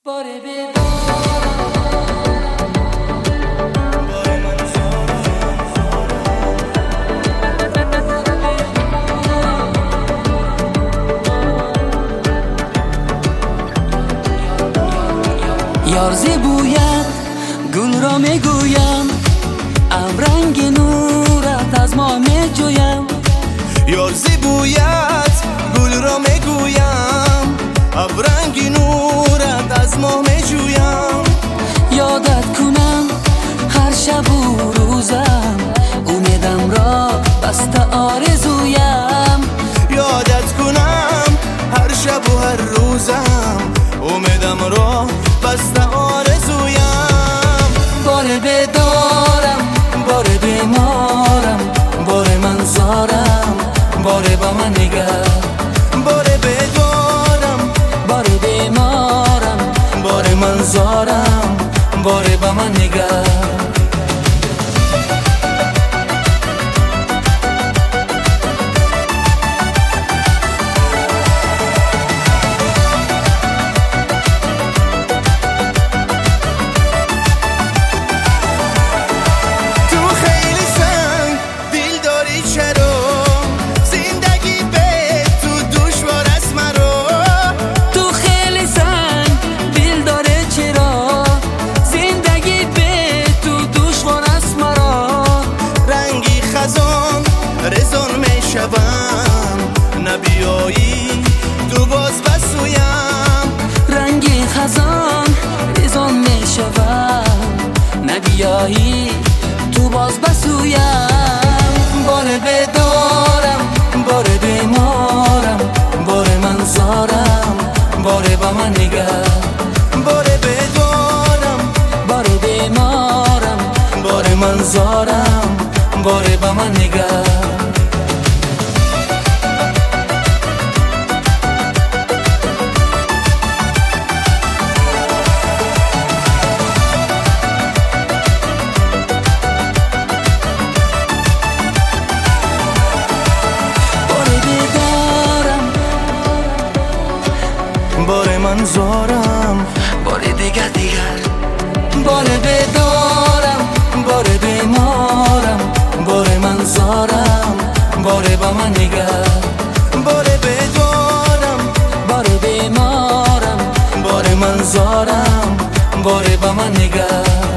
باره یار زیبوید گل را میگویم، رنگ نورت از ما میجویم. یار زیبوید گل را میگویم، رنگ نورت از ما میجویم. یادت کنم هر شب و روزم، امیدم را بسته آرزویم. یادت کنم هر شب و هر روزم، امیدم را بسته آرزویم. باره بدارم باره بیمارم، باره منظارم باره با من نگر. باره بدارم باره بیمارم باره منظارم باره با من نگر. رزون میشوم نبیایی تو باز بسویم. رنگی خزان رزون میشوم نبیایی تو باز بسویم. باره بدارم باره بیمارم باره منظارم باره با من نگر. باره بدارم باره بیمارم باره منظارم باره با من نگر. باره منظارم باره دیگر باره بدارم باره بیمارم باره منظارم باره با من نگر. باره بدارم باره بیمارم باره منظارم باره با من نگر.